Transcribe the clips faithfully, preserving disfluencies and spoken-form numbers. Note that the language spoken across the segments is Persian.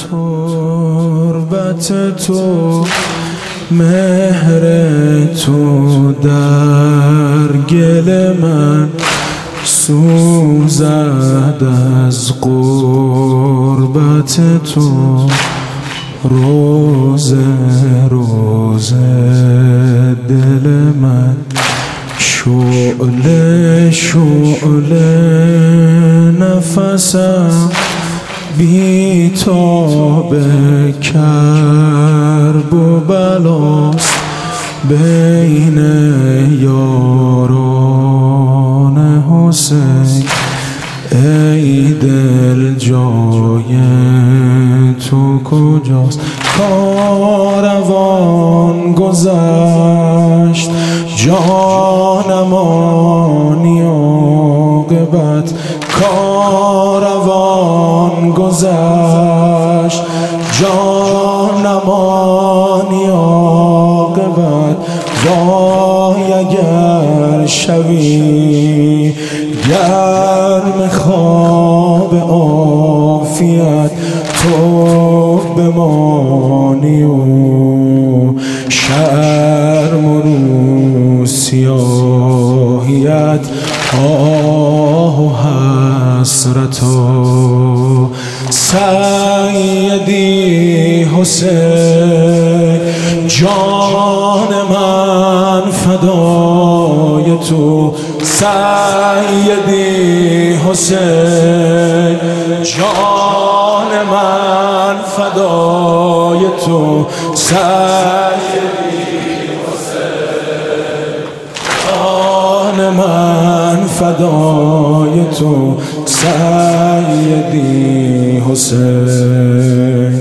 تربت تو، مهر تو در گل من سوزد از قربت تو. روزه روزه دل من شعله شعله نفسم بی تاب کرب و بلاست بین یاران حسین. ای دل جای تو کجاست؟ کاروان گذشت جانم آنی عاقبت، کاروان گذشت جانم آنی عاقبت. وای اگر شوی گرم خواب عافیت، تو بمانی و شرم و رو سیاهیت. آه و حسرتا سیدی حسین، جان من فدای تو. سیدی حسین، جان من فدای تو. سیدی حسین، جان من فدای تو. سیدی حسین،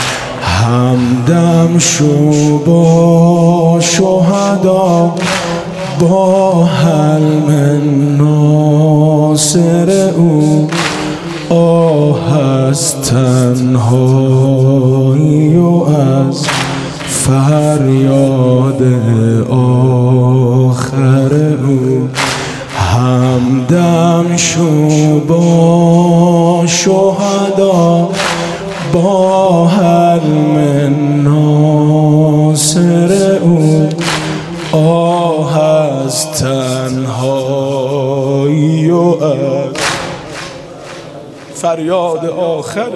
همدم شو با شهدا، با حلم ناصر او. آه از تنهایی و از فریاد آخر او. همدم شو با شهدا، با حلم ناصر او. آه از تنهایی و از فریاد آخر.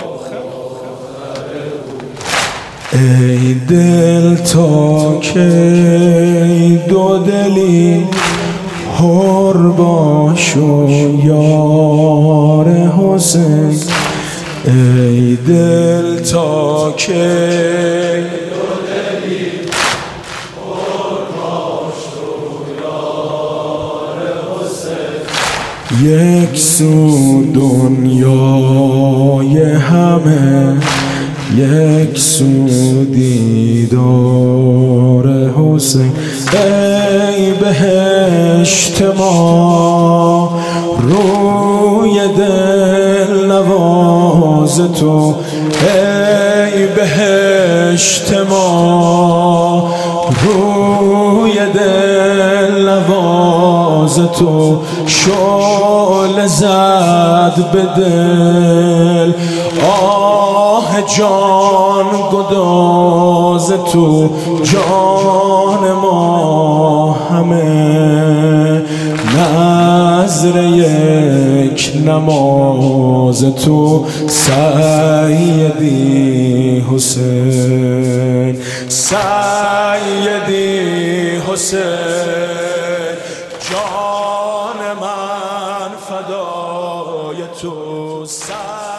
ای دل تا کی دو دلی حر باش و یار حسین. ای دل تا کی دو دلی حر باش و یار حسین. یک سو دنیای همه، یک سو دیدار حسین. ای بهشت ما روی دل نواز تو. ای بهشت ما روی دل نواز تو. شعله زد به دل آه جان گداز تو. جان ما همه نذر یک نماز تو. سیدی حسین، سیدی حسین، جان من فدای تو.